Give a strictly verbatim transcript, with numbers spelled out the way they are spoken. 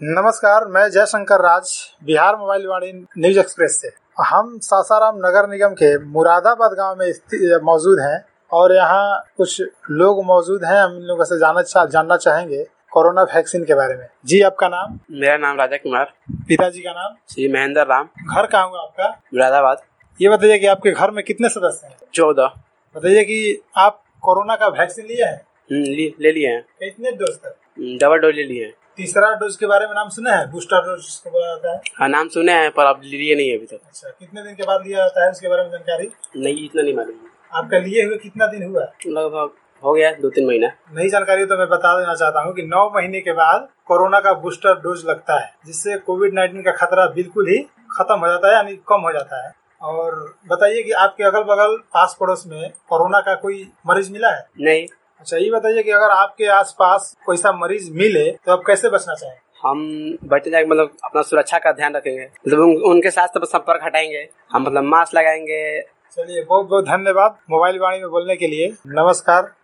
नमस्कार, मैं Jayshankar Raj, Bihar mobile Vaani news express से। हम सासाराम नगर निगम के मुरादाबाद गांव में मौजूद हैं और यहाँ कुछ लोग मौजूद हैं। हम इन लोगों से जानना चा, जानना चाहेंगे कोरोना वैक्सीन के बारे में। जी, आपका नाम? मेरा नाम राजा कुमार। पिताजी का नाम? श्री महेंद्र राम। घर कहाँ हुआ आपका? मुरादाबाद। ये बताइए कि आपके घर में कितने सदस्य हैं? चौदह। बताइए कि आप कोरोना का वैक्सीन लिए हैं? ली, ले लिए हैं। कितने डोज तक? डबल डोज ले लिए हैं। तीसरा डोज के बारे में नाम सुना है? बूस्टर डोज जिसको बोला जाता है। हाँ, नाम सुने हैं पर अब लिए नहीं है अभी तक। अच्छा, कितने दिन के बाद लिया जाता है उसके बारे में जानकारी? नहीं, इतना नहीं मालूम। आपका लिए हुए कितना दिन हुआ? लगभग हो गया दो तीन महीना। नई जानकारी तो मैं बता देना चाहता हूँ कि नौ महीने के बाद कोरोना का बूस्टर डोज लगता है, जिससे कोविड नाइन्टीन का खतरा बिल्कुल ही खत्म हो जाता है, यानी कम हो जाता है। और बताइए कि आपके अगल बगल पास पड़ोस में कोरोना का कोई मरीज मिला है? नहीं। अच्छा, ये बताइए कि अगर आपके आसपास कोई सा मरीज मिले तो आप कैसे बचना चाहें? हम बचने जाएंगे, मतलब अपना सुरक्षा का ध्यान रखेंगे, मतलब उन, उनके साथ तो संपर्क हटाएंगे हम, मतलब मास्क लगाएंगे। चलिए, बहुत बहुत धन्यवाद मोबाइल वाणी में बोलने के लिए। नमस्कार।